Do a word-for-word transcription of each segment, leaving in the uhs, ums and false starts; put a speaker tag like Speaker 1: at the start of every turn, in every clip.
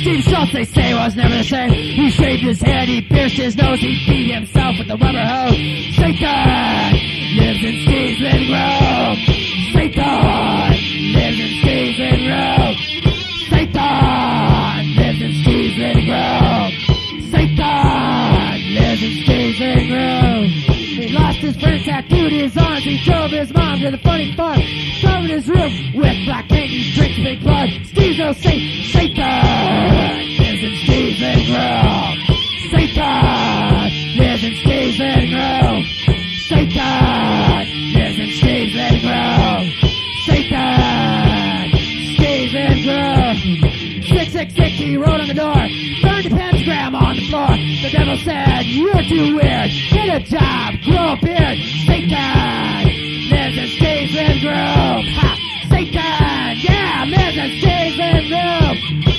Speaker 1: Steve Schultz, they say, was never the same. He shaved his head, he pierced his nose, he beat himself with a rubber hose. Satan lives in Steve's living room. Satan lives in Steve's living room. Satan lives in Steve's living room. Satan lives in Steve's living room. He lost his first tattoo to his arms. He drove his mom to the funny farm. Covered his room with black paint. He drinks big blood. Steve's no saint. Satan lives in Steve's living room. Satan lives in Steve's living room. Satan lives in Steve's living room. Satan, Steve's living room. six six six, he wrote on the door. Burned a pentagram on the floor. The devil said, you're too weird. Get a job, grow a beard. Satan lives in Steve's living room. Ha! Satan, yeah, lives in Steve's living room.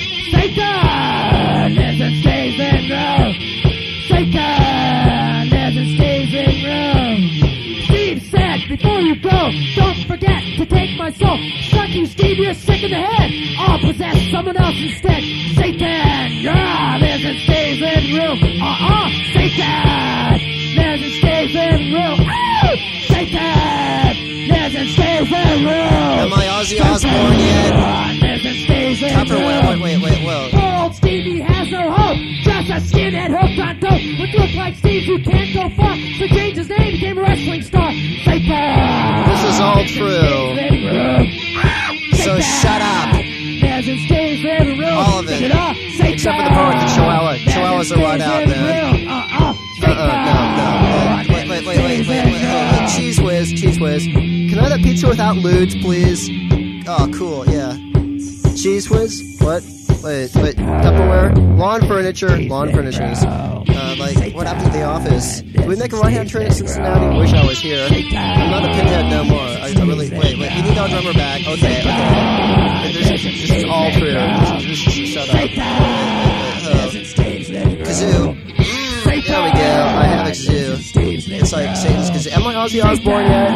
Speaker 1: Satan lives in Steve's living room. Satan lives in Steve's living room. Steve said, before you go, don't forget to take my soul. Suck you, Steve, you're sick in the head. I'll possess someone else instead. Satan, yeah, lives in Steve's living room. Uh-uh, Satan lives in Steve's living room. Oh, Satan lives in Steve's living room.
Speaker 2: Am I Ozzy Osbourne yet?
Speaker 1: Lives in Steve's living
Speaker 2: Tupper,
Speaker 1: room.
Speaker 2: wait, wait, wait, wait.
Speaker 1: Poor old Stevie has no hope. Just a skinhead hooked on dope. Would look like Steve who can't go far. So changed his name, became a wrestling star. Satan.
Speaker 2: This is all true. So shut up. All of it. Except for the part with the Chihuahua. Chihuahuas are right out, man. Uh-uh, no, no. Wait, wait, wait, wait, wait, wait. Oh, Cheese Whiz, Cheese Whiz. Can I have that pizza without lewds, please? Oh, cool, yeah. Cheese Whiz? What? Wait, wait. Tupperware? Lawn furniture? Lawn furnishings. Uh, like, what happened to The Office? Did we make a right-hand turn in Cincinnati? Wish I was here. I'm not a pinhead no more. I, I really... Wait, wait. We need our drummer back. Okay, okay. This, this is all true. This, this, this, shut up. Wait, wait, wait, uh, kazoo. There we go. I have a kazoo. It's like Satan's kazoo. Am I Ozzy Osbourne yet?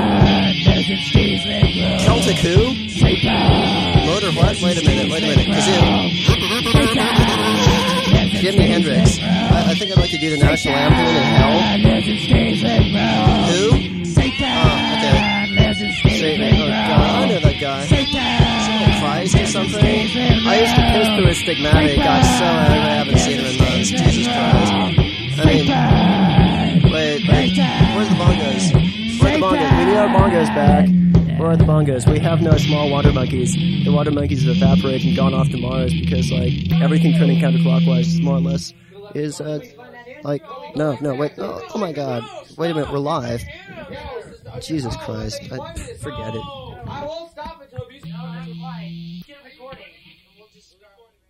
Speaker 2: Celtic who? Motor what? Wait a minute, wait a minute. Kazoo. Jimi Hendrix. I, I think I'd like to do the National Anthem in hell. Who? Oh, okay. Satan. Oh, God. I know that guy. Christ or something? I used to piss through his stigmatic. Got so angry I haven't seen him in months. Jesus Christ. I mean, wait, wait. Where's the bongos? Where are the bongos? We need our bongos back. Where are the bongos? We have no small water monkeys. The water monkeys have evaporated and gone off to Mars because, like, everything turning counterclockwise, more or less, is, uh, like, no, no, wait, oh, oh my God. Wait a minute, we're live. Jesus Christ. I, forget it.
Speaker 3: I won't stop until you get recording. We'll just start.